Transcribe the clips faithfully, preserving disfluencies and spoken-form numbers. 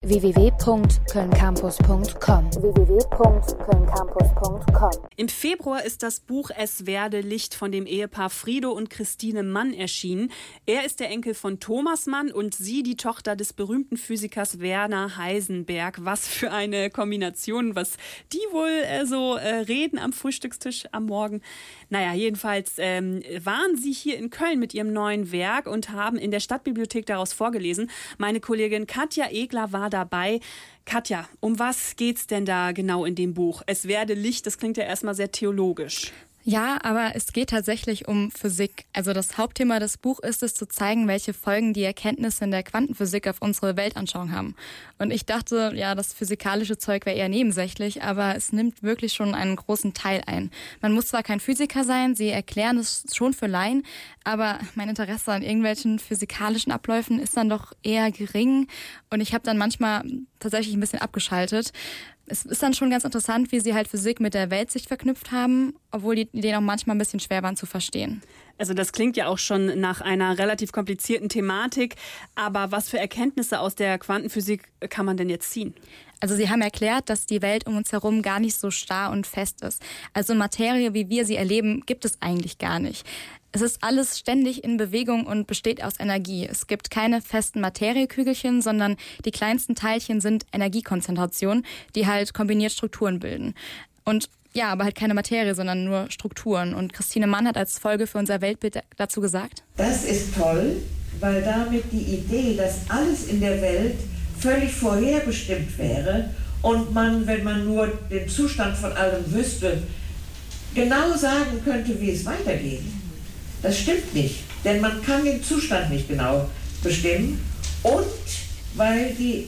w w w punkt köln campus punkt com. w w w punkt köln campus punkt com. Im Februar ist das Buch Es werde Licht von dem Ehepaar Frido und Christine Mann erschienen. Er ist der Enkel von Thomas Mann und sie die Tochter des berühmten Physikers Werner Heisenberg. Was für eine Kombination, was die wohl äh, so äh, reden am Frühstückstisch am Morgen. Naja, jedenfalls ähm, waren sie hier in Köln mit ihrem neuen Werk und haben in der Stadtbibliothek daraus vorgelesen. Meine Kollegin Katja Egler war dabei. Katja, um was geht's denn da genau in dem Buch? Es werde Licht, das klingt ja erstmal sehr theologisch. Ja, aber es geht tatsächlich um Physik. Also das Hauptthema des Buchs ist es, zu zeigen, welche Folgen die Erkenntnisse in der Quantenphysik auf unsere Weltanschauung haben. Und ich dachte, ja, das physikalische Zeug wäre eher nebensächlich, aber es nimmt wirklich schon einen großen Teil ein. Man muss zwar kein Physiker sein, sie erklären es schon für Laien, aber mein Interesse an irgendwelchen physikalischen Abläufen ist dann doch eher gering. Und ich habe dann manchmal tatsächlich ein bisschen abgeschaltet. Es ist dann schon ganz interessant, wie sie halt Physik mit der Weltsicht verknüpft haben, obwohl die Ideen auch manchmal ein bisschen schwer waren zu verstehen. Also das klingt ja auch schon nach einer relativ komplizierten Thematik. Aber was für Erkenntnisse aus der Quantenphysik kann man denn jetzt ziehen? Also sie haben erklärt, dass die Welt um uns herum gar nicht so starr und fest ist. Also Materie, wie wir sie erleben, gibt es eigentlich gar nicht. Es ist alles ständig in Bewegung und besteht aus Energie. Es gibt keine festen Materiekügelchen, sondern die kleinsten Teilchen sind Energiekonzentrationen, die halt kombiniert Strukturen bilden. Und ja, aber halt keine Materie, sondern nur Strukturen. Und Christine Mann hat als Folge für unser Weltbild dazu gesagt: Das ist toll, weil damit die Idee, dass alles in der Welt völlig vorherbestimmt wäre und man, wenn man nur den Zustand von allem wüsste, genau sagen könnte, wie es weitergeht. Das stimmt nicht, denn man kann den Zustand nicht genau bestimmen und weil die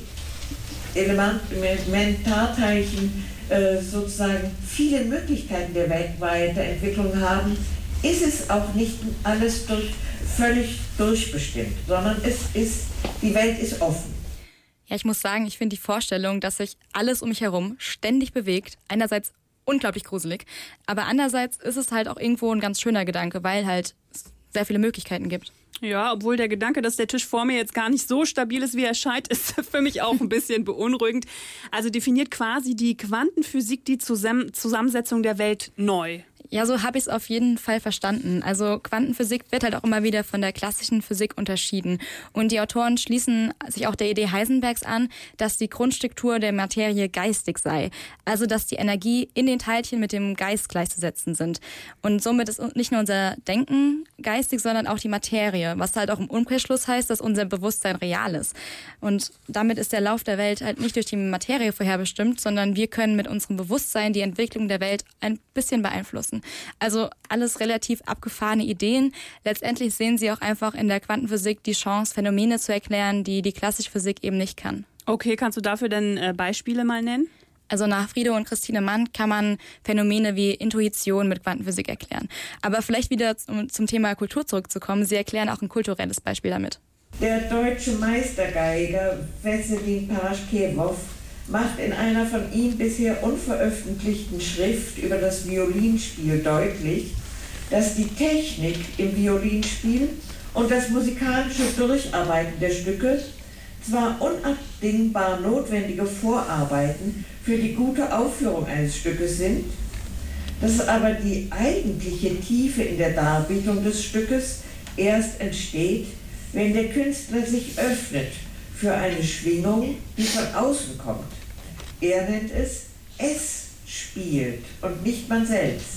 Elementarteilchen äh, sozusagen viele Möglichkeiten der Weiterentwicklung haben, ist es auch nicht alles durch, völlig durchbestimmt, sondern es ist, die Welt ist offen. Ja, ich muss sagen, ich finde die Vorstellung, dass sich alles um mich herum ständig bewegt, einerseits unglaublich gruselig, aber andererseits ist es halt auch irgendwo ein ganz schöner Gedanke, weil halt es sehr viele Möglichkeiten gibt. Ja, obwohl der Gedanke, dass der Tisch vor mir jetzt gar nicht so stabil ist, wie er scheint, ist für mich auch ein bisschen beunruhigend. Also definiert quasi die Quantenphysik die Zusam- Zusammensetzung der Welt neu. Ja, so habe ich es auf jeden Fall verstanden. Also Quantenphysik wird halt auch immer wieder von der klassischen Physik unterschieden. Und die Autoren schließen sich auch der Idee Heisenbergs an, dass die Grundstruktur der Materie geistig sei. Also dass die Energie in den Teilchen mit dem Geist gleichzusetzen sind. Und somit ist nicht nur unser Denken geistig, sondern auch die Materie. Was halt auch im Umkehrschluss heißt, dass unser Bewusstsein real ist. Und damit ist der Lauf der Welt halt nicht durch die Materie vorherbestimmt, sondern wir können mit unserem Bewusstsein die Entwicklung der Welt ein bisschen beeinflussen. Also alles relativ abgefahrene Ideen. Letztendlich sehen sie auch einfach in der Quantenphysik die Chance, Phänomene zu erklären, die die klassische Physik eben nicht kann. Okay, kannst du dafür denn äh, Beispiele mal nennen? Also nach Frido und Christine Mann kann man Phänomene wie Intuition mit Quantenphysik erklären. Aber vielleicht wieder zum, zum Thema Kultur zurückzukommen, sie erklären auch ein kulturelles Beispiel damit. Der deutsche Meistergeiger Wesselin Paraschkewow macht in einer von ihm bisher unveröffentlichten Schrift über das Violinspiel deutlich, dass die Technik im Violinspiel und das musikalische Durcharbeiten der Stücke zwar unabdingbar notwendige Vorarbeiten für die gute Aufführung eines Stückes sind, dass aber die eigentliche Tiefe in der Darbietung des Stückes erst entsteht, wenn der Künstler sich öffnet für eine Schwingung, die von außen kommt. Er nennt es, es spielt und nicht man selbst.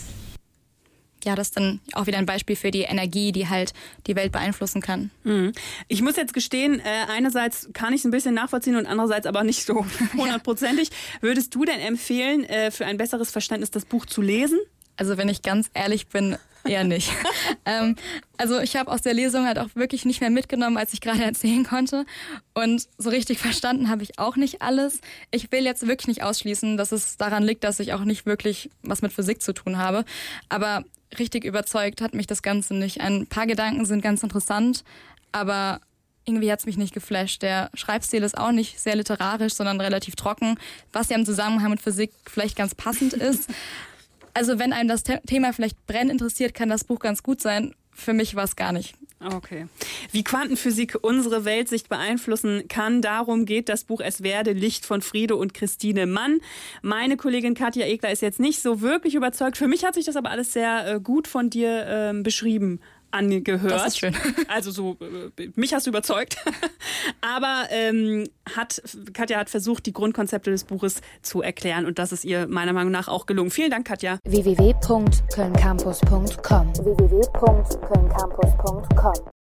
Ja, das ist dann auch wieder ein Beispiel für die Energie, die halt die Welt beeinflussen kann. Mhm. Ich muss jetzt gestehen, äh, einerseits kann ich es ein bisschen nachvollziehen und andererseits aber nicht so hundertprozentig. Würdest du denn empfehlen, äh, für ein besseres Verständnis das Buch zu lesen? Also wenn ich ganz ehrlich bin, eher nicht. ähm, also ich habe aus der Lesung halt auch wirklich nicht mehr mitgenommen, als ich gerade erzählen konnte. Und so richtig verstanden habe ich auch nicht alles. Ich will jetzt wirklich nicht ausschließen, dass es daran liegt, dass ich auch nicht wirklich was mit Physik zu tun habe. Aber richtig überzeugt hat mich das Ganze nicht. Ein paar Gedanken sind ganz interessant, aber irgendwie hat es mich nicht geflasht. Der Schreibstil ist auch nicht sehr literarisch, sondern relativ trocken, was ja im Zusammenhang mit Physik vielleicht ganz passend ist. Also wenn einem das Thema vielleicht brennend interessiert, kann das Buch ganz gut sein. Für mich war es gar nicht. Okay. Wie Quantenphysik unsere Weltsicht beeinflussen kann, darum geht das Buch Es werde Licht von Frido und Christine Mann. Meine Kollegin Katja Egler ist jetzt nicht so wirklich überzeugt. Für mich hat sich das aber alles sehr äh, gut von dir äh, beschrieben angehört. Das ist schön. Also so, äh, mich hast du überzeugt. Aber ähm, hat, Katja hat versucht, die Grundkonzepte des Buches zu erklären und das ist ihr meiner Meinung nach auch gelungen. Vielen Dank, Katja. w w w punkt köln campus punkt com w w w punkt köln campus punkt com